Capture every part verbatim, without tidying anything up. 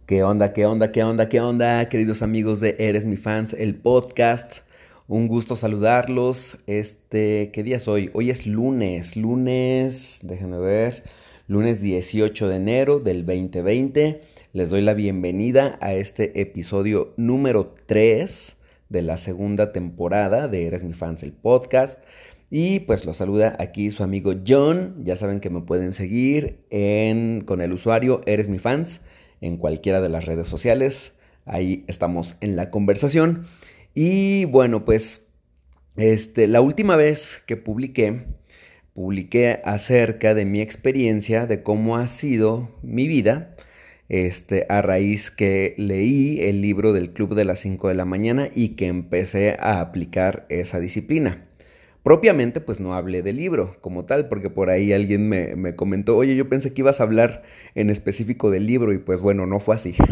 ¿Qué onda, qué onda, qué onda, qué onda, queridos amigos de Eres mi Fans, el podcast? Un gusto saludarlos. Este, ¿qué día es hoy? Hoy es lunes, lunes, déjenme ver, lunes dieciocho de enero del dos mil veinte. Les doy la bienvenida a este episodio número tres de la segunda temporada de Eres mi Fans, el podcast. Y pues los saluda aquí su amigo John. Ya saben que me pueden seguir en, con el usuario Eres mi Fans en cualquiera de las redes sociales. Ahí estamos en la conversación. Y bueno, pues este, la última vez que publiqué, publiqué acerca de mi experiencia, de cómo ha sido mi vida, este, a raíz que leí el libro del Club de las cinco de la mañana y que empecé a aplicar esa disciplina. Propiamente, pues no hablé del libro como tal, porque por ahí alguien me, me comentó, oye, yo pensé que ibas a hablar en específico del libro y pues bueno, no fue así.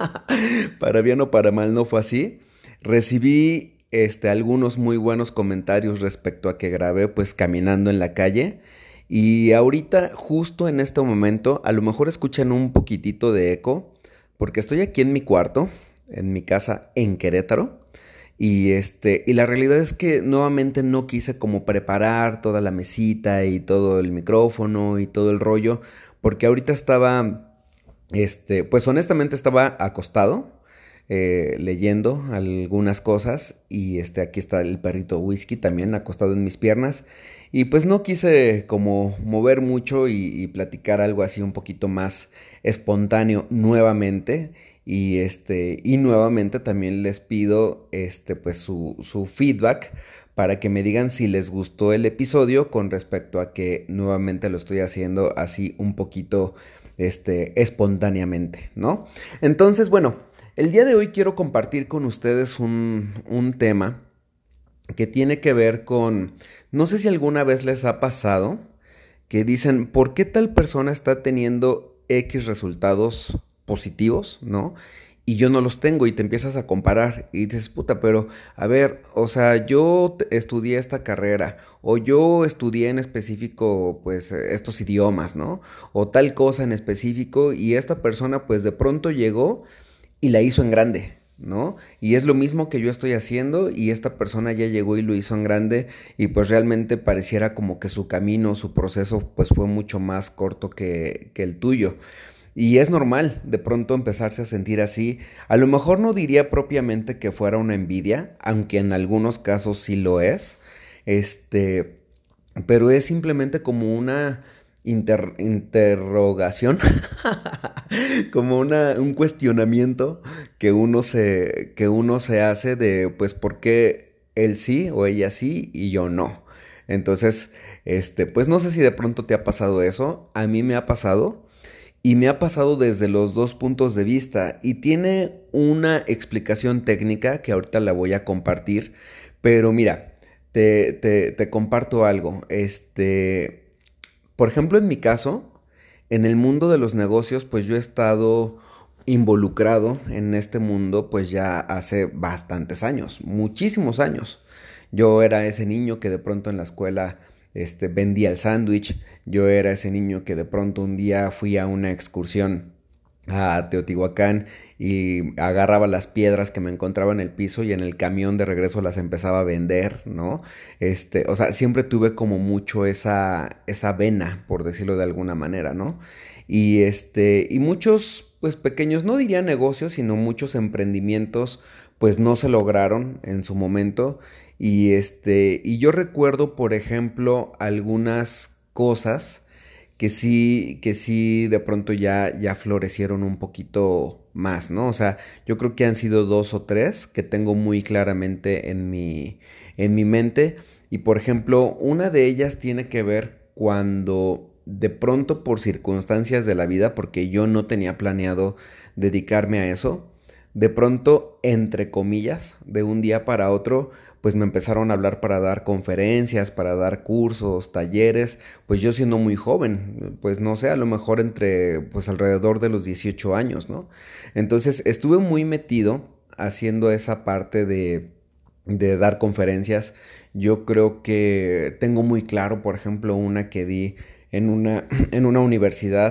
Para bien o para mal no fue así. Recibí este, algunos muy buenos comentarios respecto a que grabé pues caminando en la calle y ahorita justo en este momento a lo mejor escuchan un poquitito de eco porque estoy aquí en mi cuarto, en mi casa en Querétaro. Y este, y la realidad es que nuevamente no quise como preparar toda la mesita y todo el micrófono y todo el rollo, porque ahorita estaba, este, pues honestamente estaba acostado, eh, leyendo algunas cosas y este, aquí está el perrito Whisky también acostado en mis piernas y pues no quise como mover mucho y, y platicar algo así un poquito más espontáneo nuevamente. Y este, y nuevamente también les pido este, pues su, su feedback para que me digan si les gustó el episodio con respecto a que nuevamente lo estoy haciendo así un poquito este, espontáneamente, ¿no? Entonces, bueno, el día de hoy quiero compartir con ustedes un, un tema que tiene que ver con, no sé si alguna vez les ha pasado que dicen, ¿por qué tal persona está teniendo X resultados positivos, ¿no? Y yo no los tengo y te empiezas a comparar y dices, puta, pero a ver, o sea, yo t- estudié esta carrera o yo estudié en específico, pues, eh, estos idiomas, ¿no? O tal cosa en específico y esta persona, pues, de pronto llegó y la hizo en grande, ¿no? Y es lo mismo que yo estoy haciendo y esta persona ya llegó y lo hizo en grande y pues realmente pareciera como que su camino, su proceso pues fue mucho más corto que, que el tuyo. Y es normal de pronto empezarse a sentir así. A lo mejor no diría propiamente que fuera una envidia, aunque en algunos casos sí lo es. Este, pero es simplemente como una inter- interrogación, como una, un cuestionamiento que uno se, que uno se hace de, pues, ¿por qué él sí o ella sí y yo no? Entonces, este, pues no sé si de pronto te ha pasado eso, a mí me ha pasado y me ha pasado desde los dos puntos de vista y tiene una explicación técnica que ahorita la voy a compartir, pero mira, te, te, te comparto algo. Este, por ejemplo, en mi caso, en el mundo de los negocios, pues yo he estado involucrado en este mundo pues ya hace bastantes años, muchísimos años. Yo era ese niño que de pronto en la escuela este, vendía el sándwich, yo era ese niño que de pronto un día fui a una excursión a Teotihuacán y agarraba las piedras que me encontraba en el piso y en el camión de regreso las empezaba a vender, ¿no? Este, o sea, siempre tuve como mucho esa, esa vena, por decirlo de alguna manera, ¿no? Y este, y muchos, pues pequeños, no diría negocios, sino muchos emprendimientos, pues no se lograron en su momento. Y este, y yo recuerdo, por ejemplo, algunas cosas que sí, que sí de pronto ya, ya florecieron un poquito más, ¿no? O sea, yo creo que han sido dos o tres que tengo muy claramente en mi, en mi mente. Y por ejemplo, una de ellas tiene que ver cuando de pronto por circunstancias de la vida, porque yo no tenía planeado dedicarme a eso, de pronto, entre comillas, de un día para otro, pues me empezaron a hablar para dar conferencias, para dar cursos, talleres, pues yo siendo muy joven, pues no sé, a lo mejor entre, pues alrededor de los dieciocho años, ¿no? Entonces estuve muy metido haciendo esa parte de, de dar conferencias. Yo creo que tengo muy claro, por ejemplo, una que di en una, en una universidad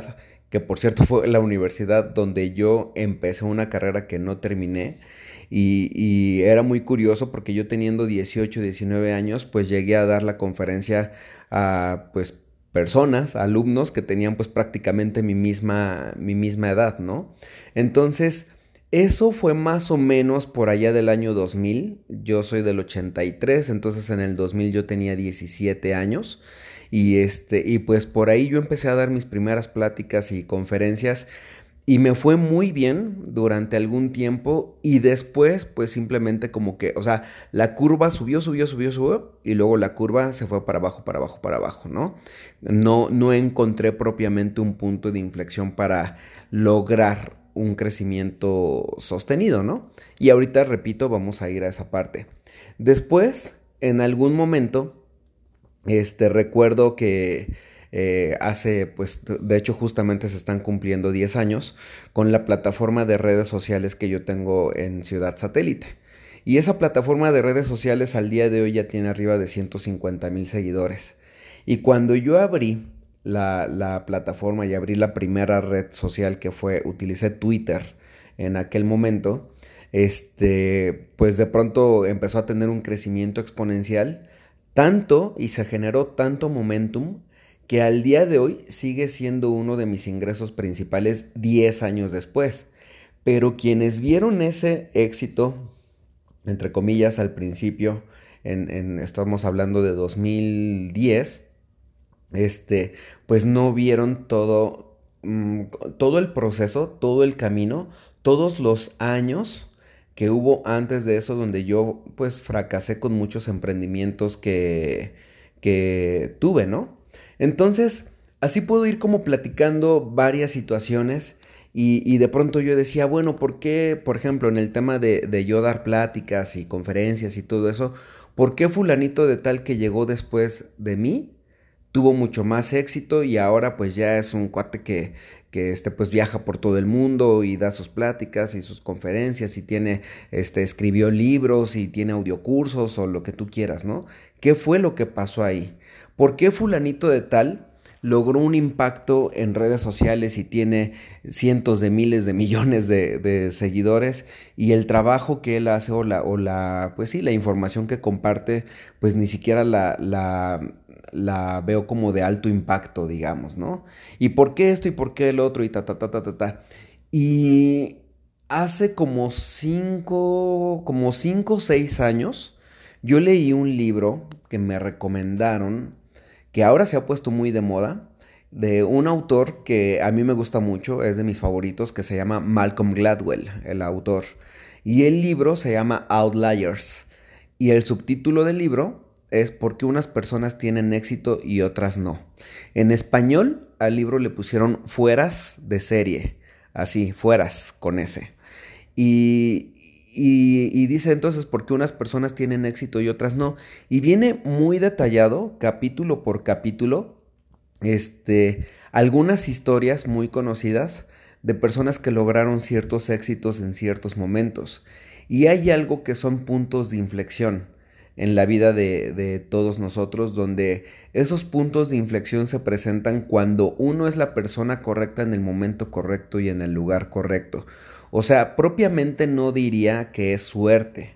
que por cierto fue la universidad donde yo empecé una carrera que no terminé. Y, y era muy curioso porque yo teniendo dieciocho, diecinueve años, pues llegué a dar la conferencia a pues personas, alumnos que tenían pues prácticamente mi misma, mi misma edad, ¿no? Entonces, eso fue más o menos por allá del año dos mil. Yo soy del ochenta y tres, entonces en el dos mil yo tenía diecisiete años. Y este, y pues por ahí yo empecé a dar mis primeras pláticas y conferencias y me fue muy bien durante algún tiempo y después pues simplemente como que, o sea, la curva subió, subió, subió, subió y luego la curva se fue para abajo, para abajo, para abajo, ¿no? No, no encontré propiamente un punto de inflexión para lograr un crecimiento sostenido, ¿no? Y ahorita, repito, vamos a ir a esa parte. Después, en algún momento, este, recuerdo que eh, hace, pues, de hecho, justamente se están cumpliendo diez años con la plataforma de redes sociales que yo tengo en Ciudad Satélite. Y esa plataforma de redes sociales al día de hoy ya tiene arriba de ciento cincuenta mil seguidores. Y cuando yo abrí la, la plataforma y abrí la primera red social que fue, utilicé Twitter en aquel momento, este, pues de pronto empezó a tener un crecimiento exponencial tanto y se generó tanto momentum que al día de hoy sigue siendo uno de mis ingresos principales diez años después. Pero quienes vieron ese éxito, entre comillas, al principio, en, en, estamos hablando de dos mil diez, este, pues no vieron todo, mm, todo el proceso, todo el camino, todos los años que hubo antes de eso, donde yo pues fracasé con muchos emprendimientos que, que tuve, ¿no? Entonces, así puedo ir como platicando varias situaciones y, y de pronto yo decía, bueno, ¿por qué, por ejemplo, en el tema de, de yo dar pláticas y conferencias y todo eso, ¿por qué fulanito de tal que llegó después de mí tuvo mucho más éxito y ahora pues ya es un cuate que, que este, pues viaja por todo el mundo y da sus pláticas y sus conferencias y tiene, este, escribió libros y tiene audiocursos o lo que tú quieras, ¿no? ¿Qué fue lo que pasó ahí? ¿Por qué fulanito de tal logró un impacto en redes sociales y tiene cientos de miles de millones de, de seguidores y el trabajo que él hace o la, o la, pues sí, la información que comparte, pues ni siquiera la, la, la veo como de alto impacto, digamos, ¿no? ¿Y por qué esto y por qué el otro y ta, ta, ta, ta, ta, ta? Y hace como cinco, como cinco o seis años, yo leí un libro que me recomendaron, que ahora se ha puesto muy de moda, de un autor que a mí me gusta mucho, es de mis favoritos, que se llama Malcolm Gladwell, el autor. Y el libro se llama Outliers. Y el subtítulo del libro es ¿Por qué unas personas tienen éxito y otras no? En español al libro le pusieron Fueras de serie, así, fueras con ese. Y, y, y dice entonces por qué unas personas tienen éxito y otras no. Y viene muy detallado, capítulo por capítulo, este, algunas historias muy conocidas de personas que lograron ciertos éxitos en ciertos momentos. Y hay algo que son puntos de inflexión en la vida de, de todos nosotros, donde esos puntos de inflexión se presentan cuando uno es la persona correcta en el momento correcto y en el lugar correcto. O sea, propiamente no diría que es suerte,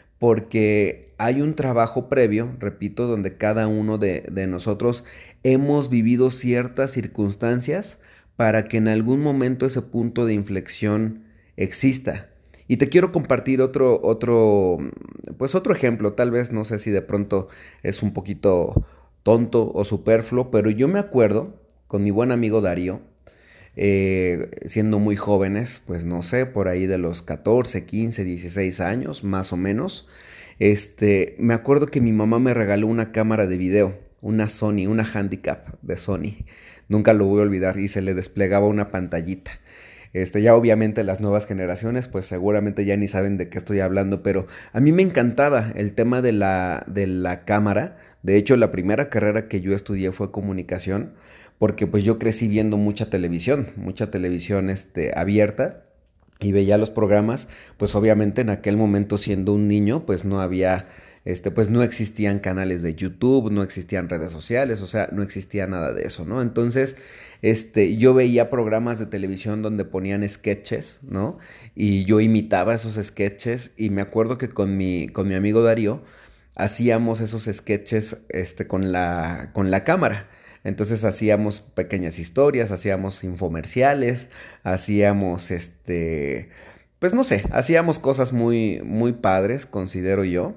porque hay un trabajo previo, repito, donde cada uno de, de nosotros hemos vivido ciertas circunstancias para que en algún momento ese punto de inflexión exista. Y te quiero compartir otro, otro, pues otro ejemplo, tal vez no sé si de pronto es un poquito tonto o superfluo, pero yo me acuerdo con mi buen amigo Darío, eh, siendo muy jóvenes, pues no sé, por ahí de los catorce, quince, dieciséis años, más o menos, este, me acuerdo que mi mamá me regaló una cámara de video, una Sony, una Handicap de Sony, nunca lo voy a olvidar, y se le desplegaba una pantallita. Este, ya obviamente las nuevas generaciones pues seguramente ya ni saben de qué estoy hablando, pero a mí me encantaba el tema de la, de la cámara. De hecho, la primera carrera que yo estudié fue comunicación, porque pues yo crecí viendo mucha televisión, mucha televisión este, abierta y veía los programas, pues obviamente en aquel momento siendo un niño pues no había este, pues no existían canales de YouTube, no existían redes sociales, o sea, no existía nada de eso, ¿no? Entonces, este, yo veía programas de televisión donde ponían sketches, ¿no? Y yo imitaba esos sketches y me acuerdo que con mi, con mi amigo Darío hacíamos esos sketches, este, con la, con la cámara. Entonces hacíamos pequeñas historias, hacíamos infomerciales, hacíamos este, pues no sé, hacíamos cosas muy, muy padres, considero yo.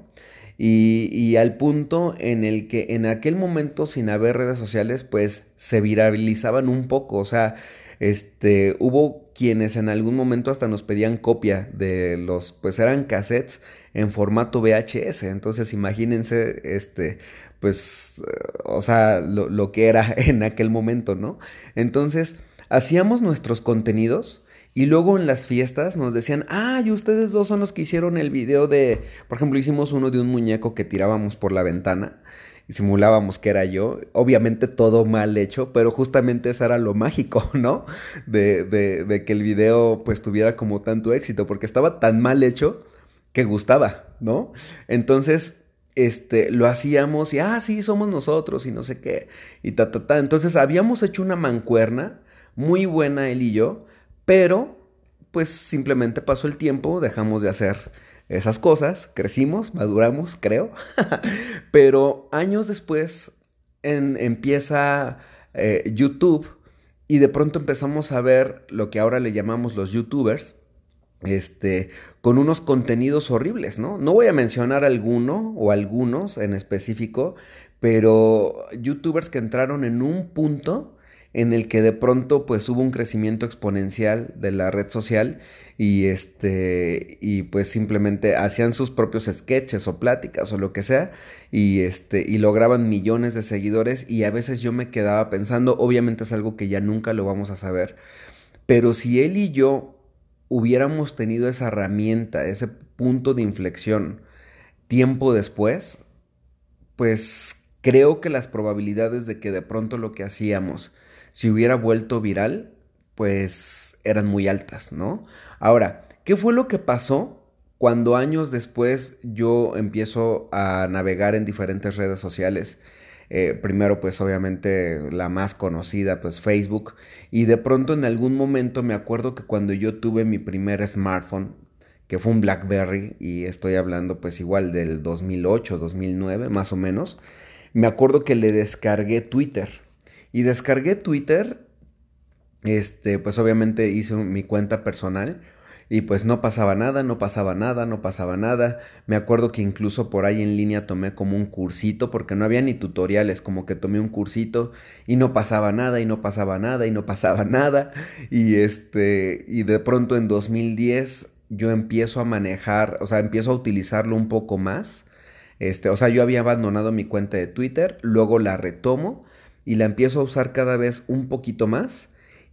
Y, y al punto en el que en aquel momento, sin haber redes sociales, pues se viralizaban un poco. O sea, este, hubo quienes en algún momento hasta nos pedían copia de los, pues eran cassettes en formato V H S. Entonces, imagínense, este, pues, eh, o sea, lo, lo que era en aquel momento, ¿no? Entonces, hacíamos nuestros contenidos. Y luego en las fiestas nos decían, ah, y ustedes dos son los que hicieron el video de, por ejemplo, hicimos uno de un muñeco que tirábamos por la ventana y simulábamos que era yo. Obviamente todo mal hecho, pero justamente eso era lo mágico, ¿no? De, de, de que el video pues tuviera como tanto éxito, porque estaba tan mal hecho que gustaba, ¿no? Entonces, este, lo hacíamos y, ah, sí, somos nosotros y no sé qué, y ta, ta, ta. Entonces habíamos hecho una mancuerna muy buena él y yo, pero, pues simplemente pasó el tiempo, dejamos de hacer esas cosas, crecimos, maduramos, creo. Pero años después en- empieza eh, YouTube y de pronto empezamos a ver lo que ahora le llamamos los YouTubers, este, con unos contenidos horribles, ¿no? No voy a mencionar alguno o algunos en específico, pero YouTubers que entraron en un punto en el que de pronto pues hubo un crecimiento exponencial de la red social y este y pues simplemente hacían sus propios sketches o pláticas o lo que sea y este y lograban millones de seguidores y a veces yo me quedaba pensando, obviamente es algo que ya nunca lo vamos a saber, pero si él y yo hubiéramos tenido esa herramienta, ese punto de inflexión tiempo después, pues creo que las probabilidades de que de pronto lo que hacíamos se hubiera vuelto viral, pues eran muy altas, ¿no? Ahora, ¿qué fue lo que pasó cuando años después yo empiezo a navegar en diferentes redes sociales? Eh, primero, pues obviamente la más conocida, pues Facebook, y de pronto en algún momento me acuerdo que cuando yo tuve mi primer smartphone, que fue un BlackBerry, y estoy hablando pues igual del dos mil ocho, dos mil nueve, más o menos, me acuerdo que le descargué Twitter. Y descargué Twitter, este, pues obviamente hice mi cuenta personal y pues no pasaba nada, no pasaba nada, no pasaba nada. Me acuerdo que incluso por ahí en línea tomé como un cursito porque no había ni tutoriales, como que tomé un cursito y no pasaba nada y no pasaba nada y no pasaba nada. Y este, y de pronto en dos mil diez yo empiezo a manejar, o sea, empiezo a utilizarlo un poco más. Este, o sea, yo había abandonado mi cuenta de Twitter, luego la retomo y la empiezo a usar cada vez un poquito más.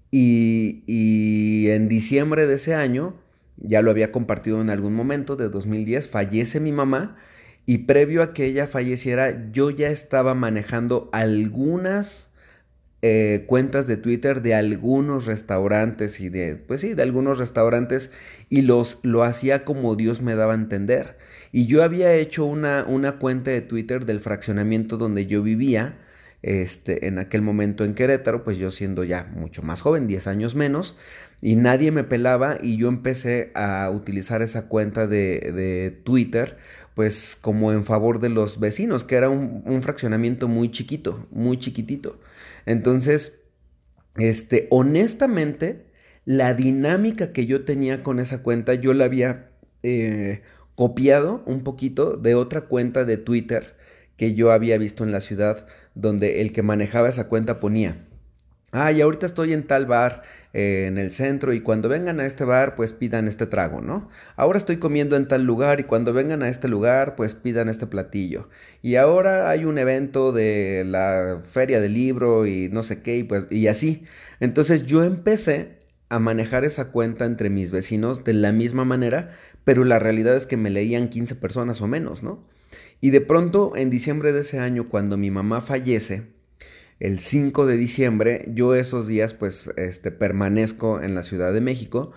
Y, y en diciembre de ese año, ya lo había compartido en algún momento, de dos mil diez, fallece mi mamá y previo a que ella falleciera, yo ya estaba manejando algunas eh, cuentas de Twitter de algunos restaurantes y de, pues sí, de algunos restaurantes y los, lo hacía como Dios me daba a entender. Y yo había hecho una, una cuenta de Twitter del fraccionamiento donde yo vivía, este, en aquel momento en Querétaro, pues yo siendo ya mucho más joven, diez años menos, y nadie me pelaba y yo empecé a utilizar esa cuenta de, de Twitter, pues como en favor de los vecinos, que era un, un fraccionamiento muy chiquito, muy chiquitito. Entonces, este, honestamente, la dinámica que yo tenía con esa cuenta, yo la había eh, copiado un poquito de otra cuenta de Twitter que yo había visto en la ciudad, donde el que manejaba esa cuenta ponía, ah, y ahorita estoy en tal bar eh, en el centro y cuando vengan a este bar pues pidan este trago, ¿no? Ahora estoy comiendo en tal lugar y cuando vengan a este lugar pues pidan este platillo. Y ahora hay un evento de la feria del libro y no sé qué y pues y así. Entonces yo empecé a manejar esa cuenta entre mis vecinos de la misma manera, pero la realidad es que me leían quince personas o menos, ¿no? Y de pronto en diciembre de ese año cuando mi mamá fallece, el cinco de diciembre, yo esos días pues este, permanezco en la Ciudad de México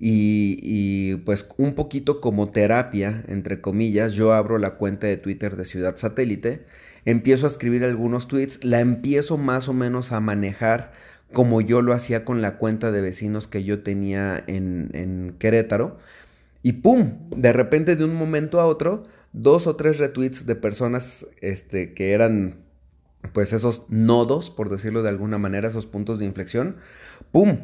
y, y pues un poquito como terapia, entre comillas, yo abro la cuenta de Twitter de Ciudad Satélite, empiezo a escribir algunos tweets, la empiezo más o menos a manejar como yo lo hacía con la cuenta de vecinos que yo tenía en, en Querétaro. Y ¡pum! De repente, de un momento a otro, dos o tres retweets de personas este, que eran, pues, esos nodos, por decirlo de alguna manera, esos puntos de inflexión. ¡Pum!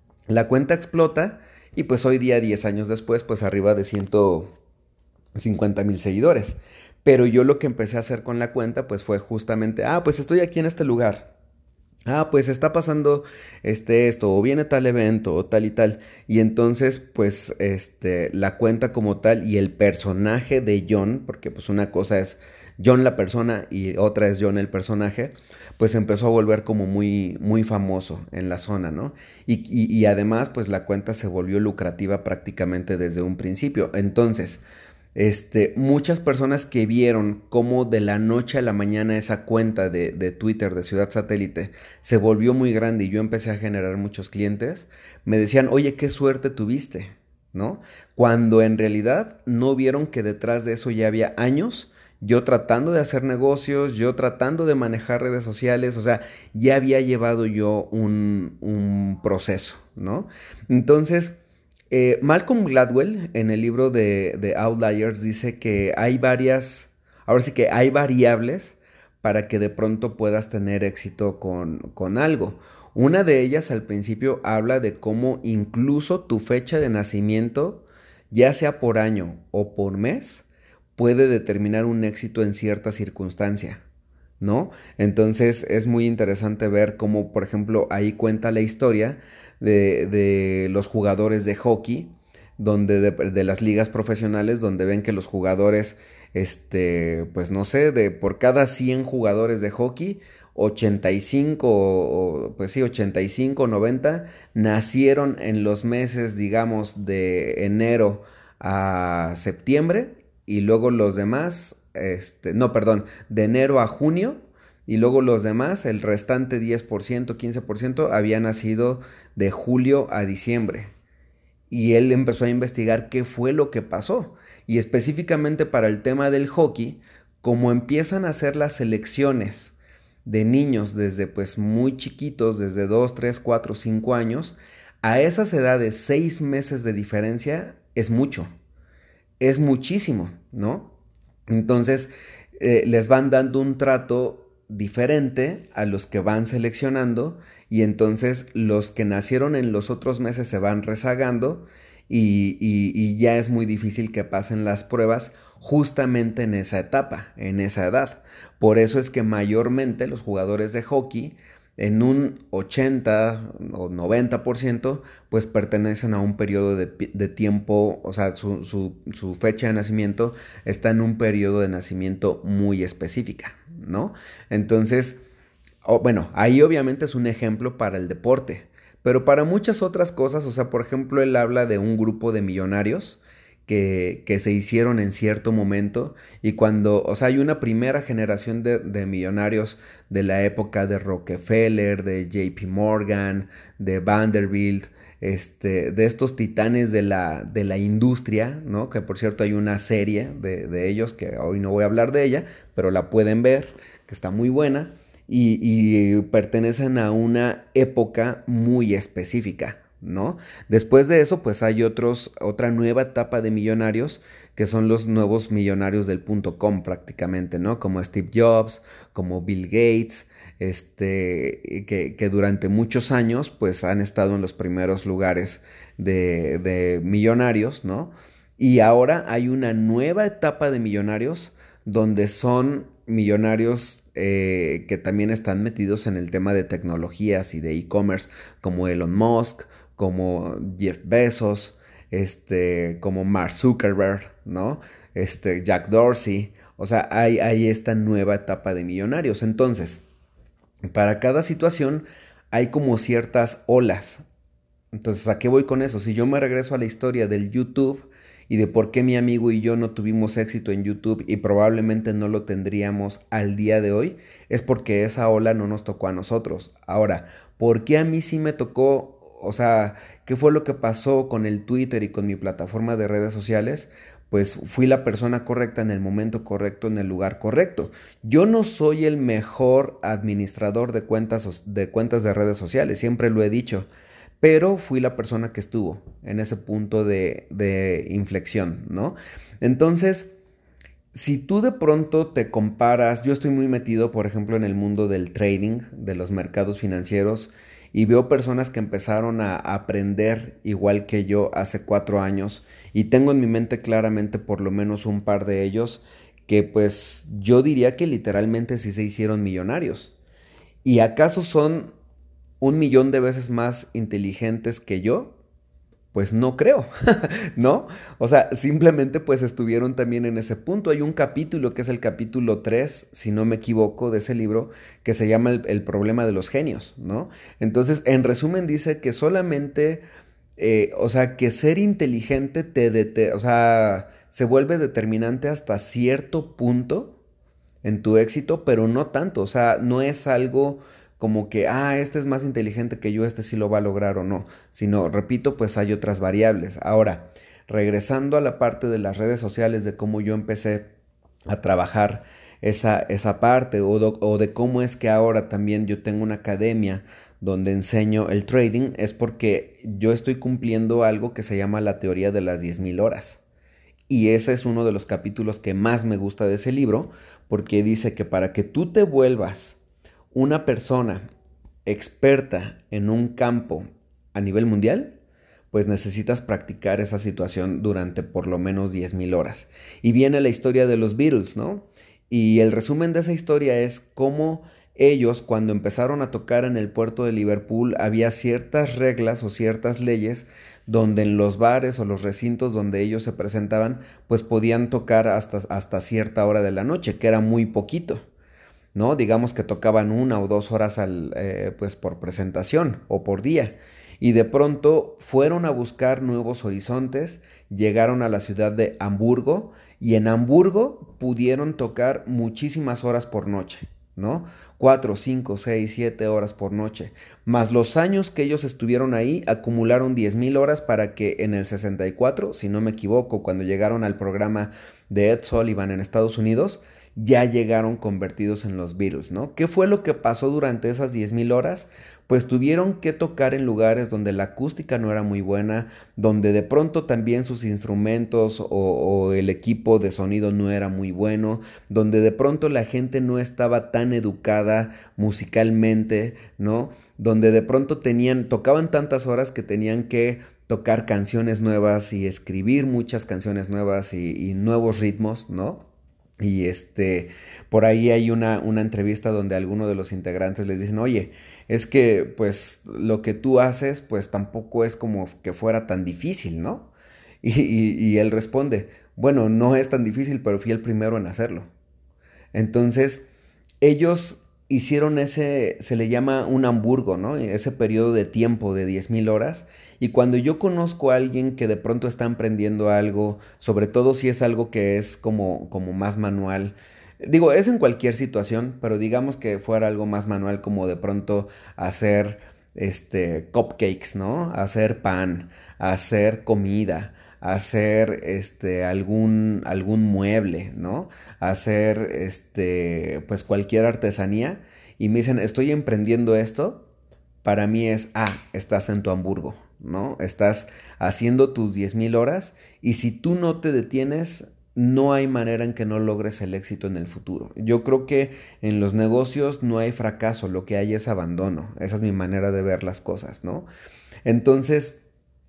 La cuenta explota y pues hoy día, diez años después, pues arriba de ciento cincuenta mil seguidores. Pero yo lo que empecé a hacer con la cuenta, pues fue justamente, ah, pues estoy aquí en este lugar. Ah, pues está pasando este esto, o viene tal evento, o tal y tal. Y entonces, pues, este, la cuenta como tal y el personaje de John, porque pues una cosa es John la persona y otra es John el personaje, pues empezó a volver como muy, muy famoso en la zona, ¿no? Y, y, y además, pues la cuenta se volvió lucrativa prácticamente desde un principio. Entonces, este, muchas personas que vieron cómo de la noche a la mañana esa cuenta de, de Twitter de Ciudad Satélite se volvió muy grande y yo empecé a generar muchos clientes, me decían, oye, qué suerte tuviste, ¿no? Cuando en realidad no vieron que detrás de eso ya había años, yo tratando de hacer negocios, yo tratando de manejar redes sociales, o sea, ya había llevado yo un, un proceso, ¿no? Entonces, eh, Malcolm Gladwell en el libro de, de Outliers dice que hay varias, ahora sí que hay variables para que de pronto puedas tener éxito con, con algo. Una de ellas al principio habla de cómo incluso tu fecha de nacimiento, ya sea por año o por mes, puede determinar un éxito en cierta circunstancia, ¿no? Entonces es muy interesante ver cómo, por ejemplo, ahí cuenta la historia de, de los jugadores de hockey, donde de, de las ligas profesionales, donde ven que los jugadores, este, pues no sé, de por cada cien jugadores de hockey, ochenta y cinco, o, pues sí, ochenta y cinco, noventa, nacieron en los meses, digamos, de enero a septiembre, y luego los demás, este, no, perdón, de enero a junio, y luego los demás, el restante diez por ciento, quince por ciento, había nacido de julio a diciembre. Y él empezó a investigar qué fue lo que pasó. Y específicamente para el tema del hockey, como empiezan a hacer las selecciones de niños desde pues muy chiquitos, desde dos, tres, cuatro, cinco años, a esas edades, seis meses de diferencia es mucho, es muchísimo, ¿no? Entonces, eh, les van dando un trato diferente a los que van seleccionando y entonces los que nacieron en los otros meses se van rezagando y, y, y ya es muy difícil que pasen las pruebas justamente en esa etapa, en esa edad. Por eso es que mayormente los jugadores de hockey en un ochenta o noventa por ciento pues pertenecen a un periodo de, de tiempo, o sea, su, su, su, fecha de nacimiento está en un periodo de nacimiento muy específica, ¿no? Entonces, oh, bueno, ahí obviamente es un ejemplo para el deporte, pero para muchas otras cosas, o sea, por ejemplo, él habla de un grupo de millonarios que, que se hicieron en cierto momento y cuando, o sea, hay una primera generación de, de millonarios de la época de Rockefeller, de J P Morgan, de Vanderbilt, este, de estos titanes de la, de la industria, ¿no? Que por cierto hay una serie de, de ellos que hoy no voy a hablar de ella, pero la pueden ver, que está muy buena y, y pertenecen a una época muy específica, ¿no? Después de eso, pues hay otros, otra nueva etapa de millonarios que son los nuevos millonarios del punto com prácticamente, ¿no? Como Steve Jobs, como Bill Gates, este, que, que durante muchos años, pues han estado en los primeros lugares de, de millonarios, ¿no? Y ahora hay una nueva etapa de millonarios donde son millonarios eh, que también están metidos en el tema de tecnologías y de e-commerce, como Elon Musk, como Jeff Bezos, este, como Mark Zuckerberg, ¿no? Este, Jack Dorsey. O sea, hay, hay esta nueva etapa de millonarios. Entonces, para cada situación hay como ciertas olas. Entonces, ¿a qué voy con eso? Si yo me regreso a la historia del YouTube y de por qué mi amigo y yo no tuvimos éxito en YouTube y probablemente no lo tendríamos al día de hoy, es porque esa ola no nos tocó a nosotros. Ahora, ¿por qué a mí sí me tocó? O sea, ¿qué fue lo que pasó con el Twitter y con mi plataforma de redes sociales? Pues fui la persona correcta en el momento correcto, en el lugar correcto. Yo no soy el mejor administrador de cuentas de cuentas de redes sociales, siempre lo he dicho, pero fui la persona que estuvo en ese punto de, de inflexión, ¿no? Entonces, si tú de pronto te comparas, yo estoy muy metido, por ejemplo, en el mundo del trading, de los mercados financieros, y veo personas que empezaron a aprender igual que yo hace cuatro años, y tengo en mi mente claramente por lo menos un par de ellos que pues yo diría que literalmente sí se hicieron millonarios. ¿Y acaso son un millón de veces más inteligentes que yo? Pues no creo, ¿no? O sea, simplemente pues estuvieron también en ese punto. Hay un capítulo que es el capítulo tres, si no me equivoco, de ese libro, que se llama el, el problema de los genios, ¿no? Entonces, en resumen, dice que solamente, eh, o sea, que ser inteligente te, dete- o sea, se vuelve determinante hasta cierto punto en tu éxito, pero no tanto, o sea, no es algo como que, ah, este es más inteligente que yo, este sí lo va a lograr o no, sino, repito, pues hay otras variables. Ahora, regresando a la parte de las redes sociales, de cómo yo empecé a trabajar esa, esa parte, o, do, o de cómo es que ahora también yo tengo una academia donde enseño el trading, es porque yo estoy cumpliendo algo que se llama la teoría de las diez mil horas. Y ese es uno de los capítulos que más me gusta de ese libro, porque dice que para que tú te vuelvas una persona experta en un campo a nivel mundial, pues necesitas practicar esa situación durante por lo menos diez mil horas. Y viene la historia de los Beatles, ¿no? Y el resumen de esa historia es cómo ellos, cuando empezaron a tocar en el puerto de Liverpool, había ciertas reglas o ciertas leyes donde en los bares o los recintos donde ellos se presentaban, pues podían tocar hasta, hasta cierta hora de la noche, que era muy poquito, ¿no? Digamos que tocaban una o dos horas al, eh, pues por presentación o por día. Y de pronto fueron a buscar nuevos horizontes, llegaron a la ciudad de Hamburgo y en Hamburgo pudieron tocar muchísimas horas por noche, ¿no? Cuatro, cinco, seis, siete horas por noche. Más los años que ellos estuvieron ahí, acumularon diez mil horas para que en el sesenta y cuatro, si no me equivoco, cuando llegaron al programa de Ed Sullivan en Estados Unidos, ya llegaron convertidos en los Beatles, ¿no? ¿Qué fue lo que pasó durante esas diez mil horas? Pues tuvieron que tocar en lugares donde la acústica no era muy buena, donde de pronto también sus instrumentos o, o el equipo de sonido no era muy bueno, donde de pronto la gente no estaba tan educada musicalmente, ¿no? Donde de pronto tenían, tocaban tantas horas que tenían que tocar canciones nuevas y escribir muchas canciones nuevas y, y nuevos ritmos, ¿no? Y este, por ahí hay una, una entrevista donde alguno de los integrantes les dicen, oye, es que pues lo que tú haces pues tampoco es como que fuera tan difícil, ¿no? Y, y, y él responde, bueno, no es tan difícil, pero fui el primero en hacerlo. Entonces, ellos hicieron ese, se le llama un hamburgo, ¿no? Ese periodo de tiempo de diez mil horas. Y cuando yo conozco a alguien que de pronto está emprendiendo algo, sobre todo si es algo que es como, como más manual, digo, es en cualquier situación, pero digamos que fuera algo más manual como de pronto hacer este cupcakes, ¿no? Hacer pan, hacer comida, hacer este algún algún mueble, ¿no? Hacer este pues cualquier artesanía y me dicen, "Estoy emprendiendo esto." Para mí es, ah, estás en tu Hamburgo, ¿no? Estás haciendo tus diez mil horas y si tú no te detienes, no hay manera en que no logres el éxito en el futuro. Yo creo que en los negocios no hay fracaso, lo que hay es abandono. Esa es mi manera de ver las cosas, ¿no? Entonces,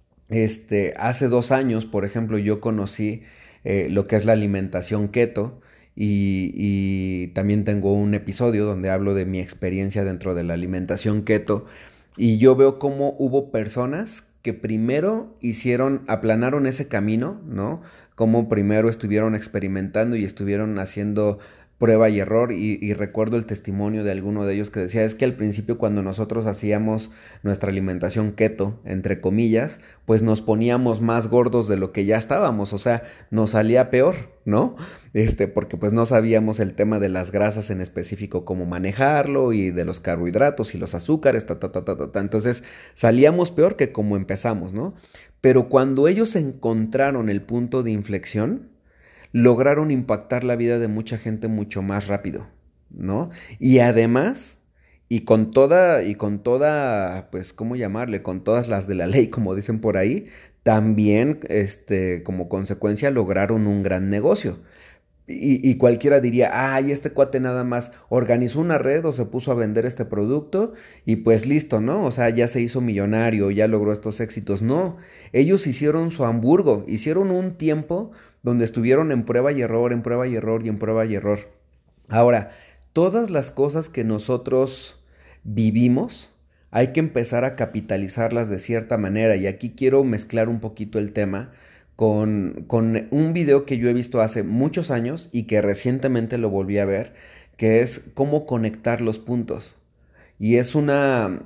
este, hace dos años, por ejemplo, yo conocí eh, lo que es la alimentación keto y, y también tengo un episodio donde hablo de mi experiencia dentro de la alimentación keto y yo veo cómo hubo personas que primero hicieron, aplanaron ese camino, ¿no? Como primero estuvieron experimentando y estuvieron haciendo prueba y error y, y recuerdo el testimonio de alguno de ellos que decía, es que al principio cuando nosotros hacíamos nuestra alimentación keto, entre comillas, pues nos poníamos más gordos de lo que ya estábamos, o sea, nos salía peor, ¿no? Este, porque pues no sabíamos el tema de las grasas en específico, cómo manejarlo y de los carbohidratos y los azúcares, ta, ta, ta, ta, ta, ta. Entonces salíamos peor que como empezamos, ¿no? Pero cuando ellos encontraron el punto de inflexión, lograron impactar la vida de mucha gente mucho más rápido, ¿no? Y además, y con toda, y con toda, pues, ¿cómo llamarle? Con todas las de la ley, como dicen por ahí, también, este, como consecuencia, lograron un gran negocio. Y, y cualquiera diría, ay, este cuate nada más organizó una red o se puso a vender este producto y pues listo, ¿no? O sea, ya se hizo millonario, ya logró estos éxitos. No, ellos hicieron su Hamburgo, hicieron un tiempo donde estuvieron en prueba y error, en prueba y error y en prueba y error. Ahora, todas las cosas que nosotros vivimos, hay que empezar a capitalizarlas de cierta manera. Y aquí quiero mezclar un poquito el tema con, con un video que yo he visto hace muchos años y que recientemente lo volví a ver, que es cómo conectar los puntos. Y es una,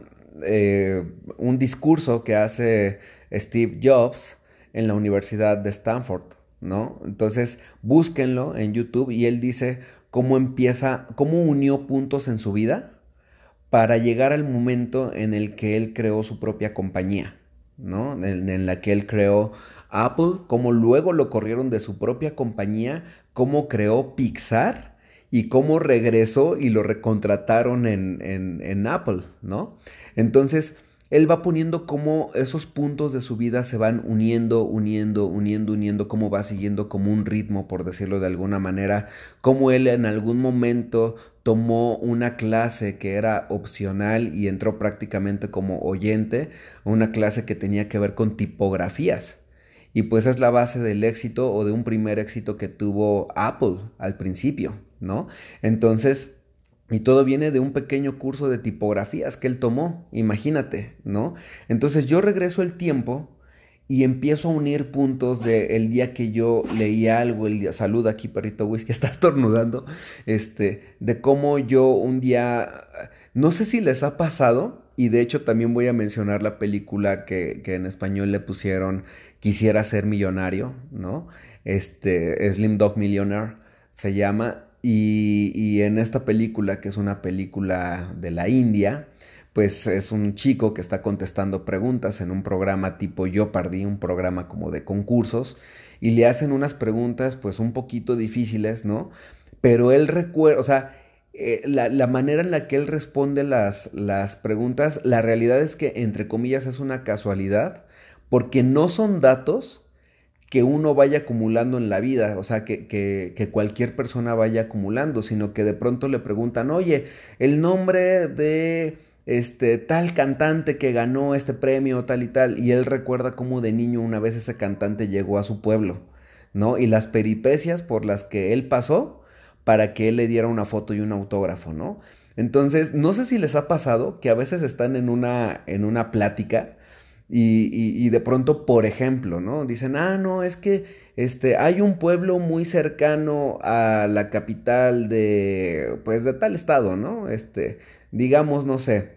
eh, un discurso que hace Steve Jobs en la Universidad de Stanford, ¿no? Entonces, búsquenlo en YouTube y él dice cómo empieza, cómo unió puntos en su vida para llegar al momento en el que él creó su propia compañía, ¿no? En, en la que él creó Apple, cómo luego lo corrieron de su propia compañía, cómo creó Pixar y cómo regresó y lo recontrataron en, en, en Apple, ¿no? Entonces, él va poniendo cómo esos puntos de su vida se van uniendo, uniendo, uniendo, uniendo, cómo va siguiendo como un ritmo, por decirlo de alguna manera, cómo él en algún momento tomó una clase que era opcional y entró prácticamente como oyente, una clase que tenía que ver con tipografías. Y pues es la base del éxito o de un primer éxito que tuvo Apple al principio, ¿no? Entonces, y todo viene de un pequeño curso de tipografías que él tomó, imagínate, ¿no? Entonces yo regreso el tiempo y empiezo a unir puntos de el día que yo leí algo, el día, salud aquí perrito whisky, está estornudando, este, de cómo yo un día, no sé si les ha pasado, y de hecho también voy a mencionar la película que, que en español le pusieron Quisiera ser millonario, ¿no? Este, Slim Dog Millionaire se llama, y, y en esta película, que es una película de la India, pues es un chico que está contestando preguntas en un programa tipo Jeopardy, un programa como de concursos, y le hacen unas preguntas pues un poquito difíciles, ¿no? Pero él recuerda, o sea, eh, la, la manera en la que él responde las, las preguntas, la realidad es que entre comillas es una casualidad, porque no son datos que uno vaya acumulando en la vida, o sea, que, que, que cualquier persona vaya acumulando, sino que de pronto le preguntan, oye, el nombre de este tal cantante que ganó este premio, tal y tal, y él recuerda cómo de niño una vez ese cantante llegó a su pueblo, ¿no? Y las peripecias por las que él pasó para que él le diera una foto y un autógrafo, ¿no? Entonces, no sé si les ha pasado que a veces están en una, en una plática y, y, y de pronto, por ejemplo, ¿no? Dicen, ah, no, es que este, hay un pueblo muy cercano a la capital de, pues, de tal estado, ¿no? Este, digamos, no sé,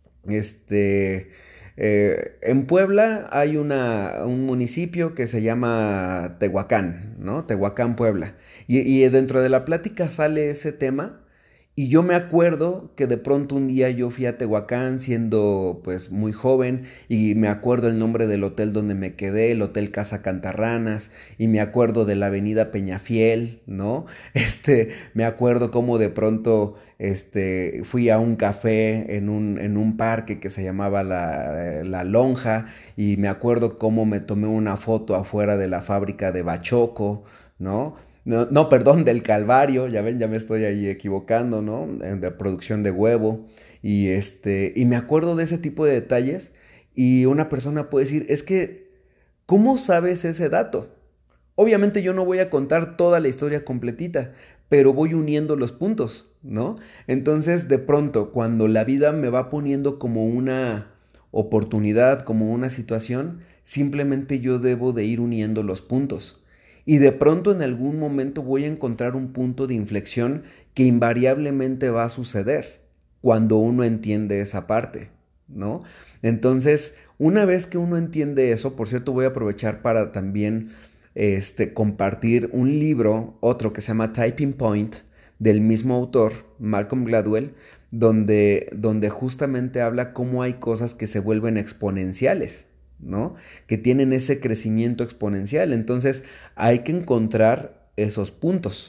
este, eh, en Puebla hay una, un municipio que se llama Tehuacán, ¿no? Tehuacán, Puebla. Y, y dentro de la plática sale ese tema. Y yo me acuerdo que de pronto un día yo fui a Tehuacán siendo pues muy joven y me acuerdo el nombre del hotel donde me quedé, el Hotel Casa Cantarranas, y me acuerdo de la Avenida Peñafiel, ¿no? Este, me acuerdo cómo de pronto este, fui a un café en un, en un parque que se llamaba la, la Lonja y me acuerdo cómo me tomé una foto afuera de la fábrica de Bachoco, ¿no? No, no, perdón, del Calvario, ya ven, ya me estoy ahí equivocando, ¿no? De producción de huevo. Y este, y me acuerdo de ese tipo de detalles. Y una persona puede decir, es que, ¿cómo sabes ese dato? Obviamente yo no voy a contar toda la historia completita, pero voy uniendo los puntos, ¿no? Entonces, de pronto, cuando la vida me va poniendo como una oportunidad, como una situación, simplemente yo debo de ir uniendo los puntos. Y de pronto en algún momento voy a encontrar un punto de inflexión que invariablemente va a suceder cuando uno entiende esa parte, ¿no? Entonces, una vez que uno entiende eso, por cierto, voy a aprovechar para también este, compartir un libro, otro que se llama Tipping Point, del mismo autor, Malcolm Gladwell, donde, donde justamente habla cómo hay cosas que se vuelven exponenciales, ¿no? Que tienen ese crecimiento exponencial. Entonces, hay que encontrar esos puntos.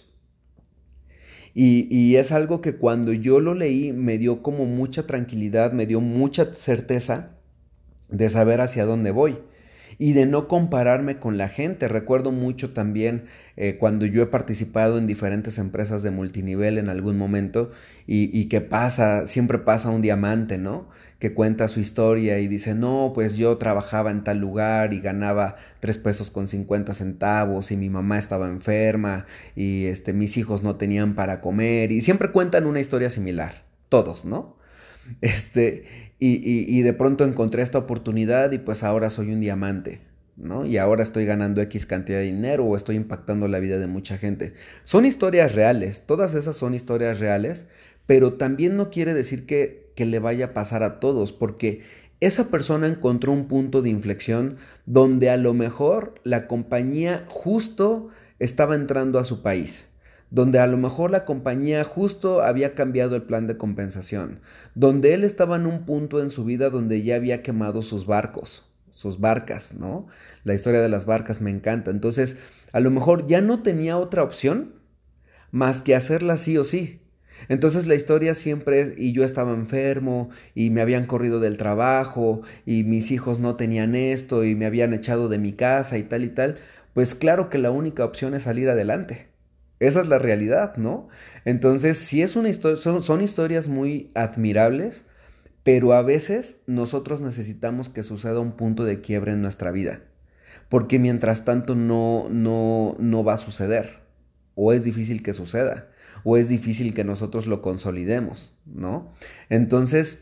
Y, y es algo que cuando yo lo leí me dio como mucha tranquilidad, me dio mucha certeza de saber hacia dónde voy y de no compararme con la gente. Recuerdo mucho también eh, cuando yo he participado en diferentes empresas de multinivel en algún momento y, y que pasa, siempre pasa un diamante, ¿no? Que cuenta su historia y dice, no, pues yo trabajaba en tal lugar y ganaba tres pesos con cincuenta centavos y mi mamá estaba enferma y este, mis hijos no tenían para comer y siempre cuentan una historia similar, todos, ¿no? Este, y, y, y de pronto encontré esta oportunidad y pues ahora soy un diamante, ¿no? Y ahora estoy ganando X cantidad de dinero o estoy impactando la vida de mucha gente. Son historias reales, todas esas son historias reales, pero también no quiere decir que, que le vaya a pasar a todos, porque esa persona encontró un punto de inflexión donde a lo mejor la compañía justo estaba entrando a su país, donde a lo mejor la compañía justo había cambiado el plan de compensación, donde él estaba en un punto en su vida donde ya había quemado sus barcos, sus barcas, ¿no? La historia de las barcas me encanta. Entonces, a lo mejor ya no tenía otra opción más que hacerla sí o sí. Entonces la historia siempre es, y yo estaba enfermo, y me habían corrido del trabajo, y mis hijos no tenían esto, y me habían echado de mi casa y tal y tal. Pues claro que la única opción es salir adelante. Esa es la realidad, ¿no? Entonces, sí es una historia, son, son historias muy admirables, pero a veces nosotros necesitamos que suceda un punto de quiebre en nuestra vida, porque mientras tanto no, no, no va a suceder, o es difícil que suceda, o es difícil que nosotros lo consolidemos, ¿no? Entonces,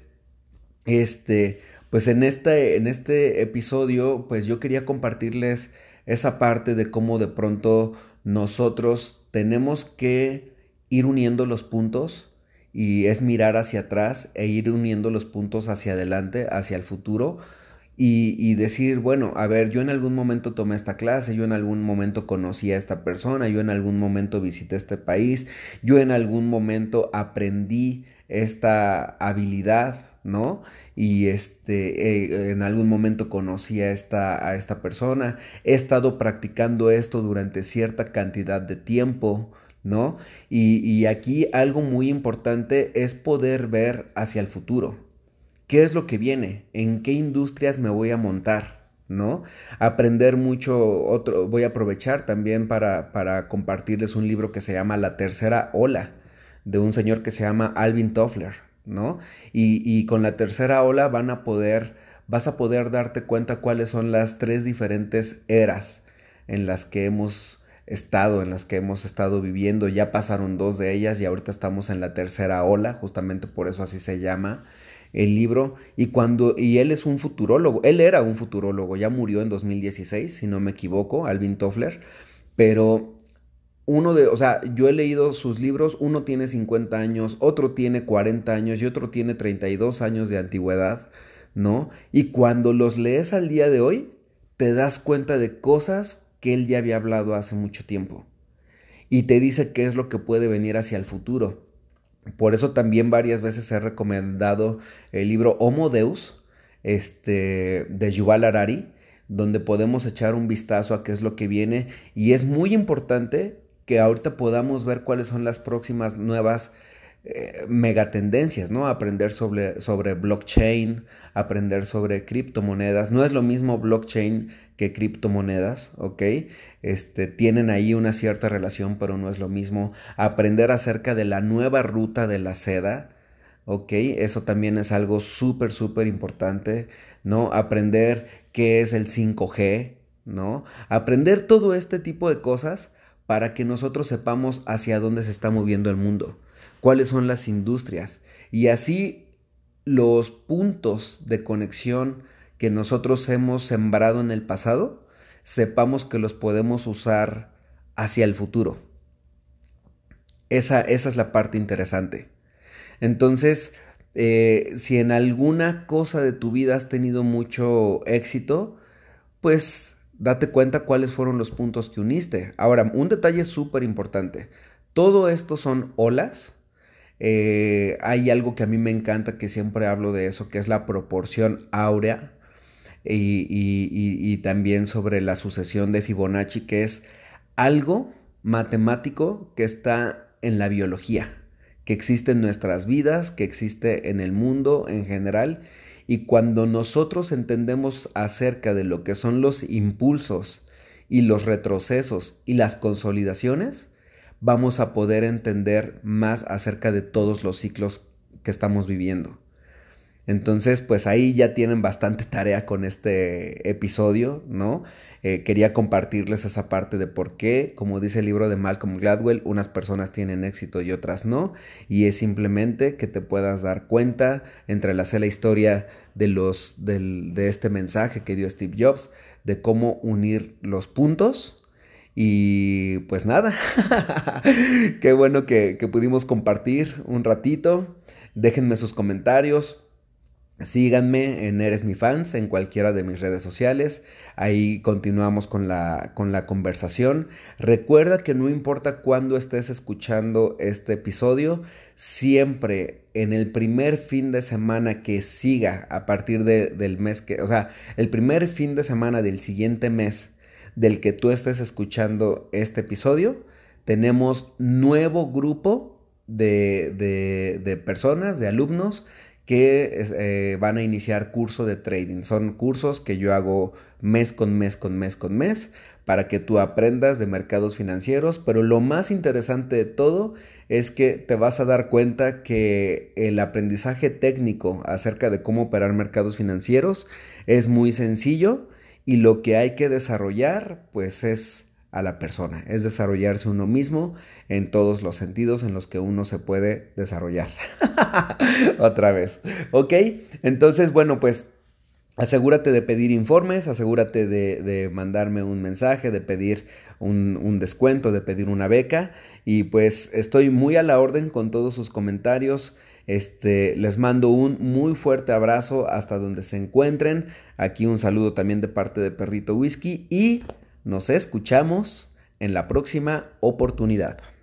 este, pues en este, en este episodio, pues yo quería compartirles esa parte de cómo de pronto nosotros tenemos que ir uniendo los puntos y es mirar hacia atrás e ir uniendo los puntos hacia adelante, hacia el futuro y, y decir, bueno, a ver, yo en algún momento tomé esta clase, yo en algún momento conocí a esta persona, yo en algún momento visité este país, yo en algún momento aprendí esta habilidad, ¿no? Y este, eh, en algún momento conocí a esta, a esta persona, he estado practicando esto durante cierta cantidad de tiempo, ¿no? Y, y aquí algo muy importante es poder ver hacia el futuro. ¿Qué es lo que viene? ¿En qué industrias me voy a montar? ¿No? Aprender mucho, otro, voy a aprovechar también para, para compartirles un libro que se llama La Tercera Ola, de un señor que se llama Alvin Toffler, ¿no? Y, y con la tercera ola van a poder, vas a poder darte cuenta cuáles son las tres diferentes eras en las que hemos estado, en las que hemos estado viviendo. Ya pasaron dos de ellas y ahorita estamos en la tercera ola, justamente por eso así se llama el libro. Y cuando, y él es un futurólogo, él era un futurólogo, ya murió en dos mil dieciséis, si no me equivoco, Alvin Toffler, pero uno de, o sea, yo he leído sus libros, uno tiene cincuenta años, otro tiene cuarenta años y otro tiene treinta y dos años de antigüedad, ¿no? Y cuando los lees al día de hoy, te das cuenta de cosas que él ya había hablado hace mucho tiempo y te dice qué es lo que puede venir hacia el futuro. Por eso también varias veces he recomendado el libro Homo Deus, este, de Yuval Harari, donde podemos echar un vistazo a qué es lo que viene. Y es muy importante que ahorita podamos ver cuáles son las próximas nuevas eh, megatendencias, ¿no? Aprender sobre, sobre blockchain, aprender sobre criptomonedas. No es lo mismo blockchain que criptomonedas, ¿ok? Este, tienen ahí una cierta relación, pero no es lo mismo. Aprender acerca de la nueva ruta de la seda, ¿ok? Eso también es algo súper, súper importante, ¿no? Aprender qué es el cinco G, ¿no? Aprender todo este tipo de cosas para que nosotros sepamos hacia dónde se está moviendo el mundo, cuáles son las industrias y así los puntos de conexión que nosotros hemos sembrado en el pasado, sepamos que los podemos usar hacia el futuro. Esa, esa es la parte interesante. Entonces, eh, si en alguna cosa de tu vida has tenido mucho éxito, pues date cuenta cuáles fueron los puntos que uniste. Ahora, un detalle súper importante. Todo esto son olas. Eh, hay algo que a mí me encanta, que siempre hablo de eso, que es la proporción áurea y, y- y- y también sobre la sucesión de Fibonacci, que es algo matemático que está en la biología, que existe en nuestras vidas, que existe en el mundo en general. Y cuando nosotros entendemos acerca de lo que son los impulsos y los retrocesos y las consolidaciones, vamos a poder entender más acerca de todos los ciclos que estamos viviendo. Entonces, pues ahí ya tienen bastante tarea con este episodio, ¿no? Eh, quería compartirles esa parte de por qué, como dice el libro de Malcolm Gladwell, unas personas tienen éxito y otras no, y es simplemente que te puedas dar cuenta, entrelacé la historia de, los, del, de este mensaje que dio Steve Jobs, de cómo unir los puntos, y pues nada, qué bueno que, que pudimos compartir un ratito, déjenme sus comentarios. Síganme en Eres mi fans en cualquiera de mis redes sociales. Ahí continuamos con la, con la conversación. Recuerda que no importa cuándo estés escuchando este episodio, siempre en el primer fin de semana que siga a partir de, del mes que, o sea, el primer fin de semana del siguiente mes del que tú estés escuchando este episodio, tenemos nuevo grupo de, de, de personas, de alumnos que eh, van a iniciar curso de trading. Son cursos que yo hago mes con mes con mes con mes para que tú aprendas de mercados financieros, pero lo más interesante de todo es que te vas a dar cuenta que el aprendizaje técnico acerca de cómo operar mercados financieros es muy sencillo y lo que hay que desarrollar pues es a la persona, es desarrollarse uno mismo en todos los sentidos en los que uno se puede desarrollar. Otra vez. ¿Ok? Entonces, bueno, pues asegúrate de pedir informes, asegúrate de, de mandarme un mensaje, de pedir un, un descuento, de pedir una beca. Y pues estoy muy a la orden con todos sus comentarios. Este, les mando un muy fuerte abrazo hasta donde se encuentren. Aquí un saludo también de parte de Perrito Whisky y nos escuchamos en la próxima oportunidad.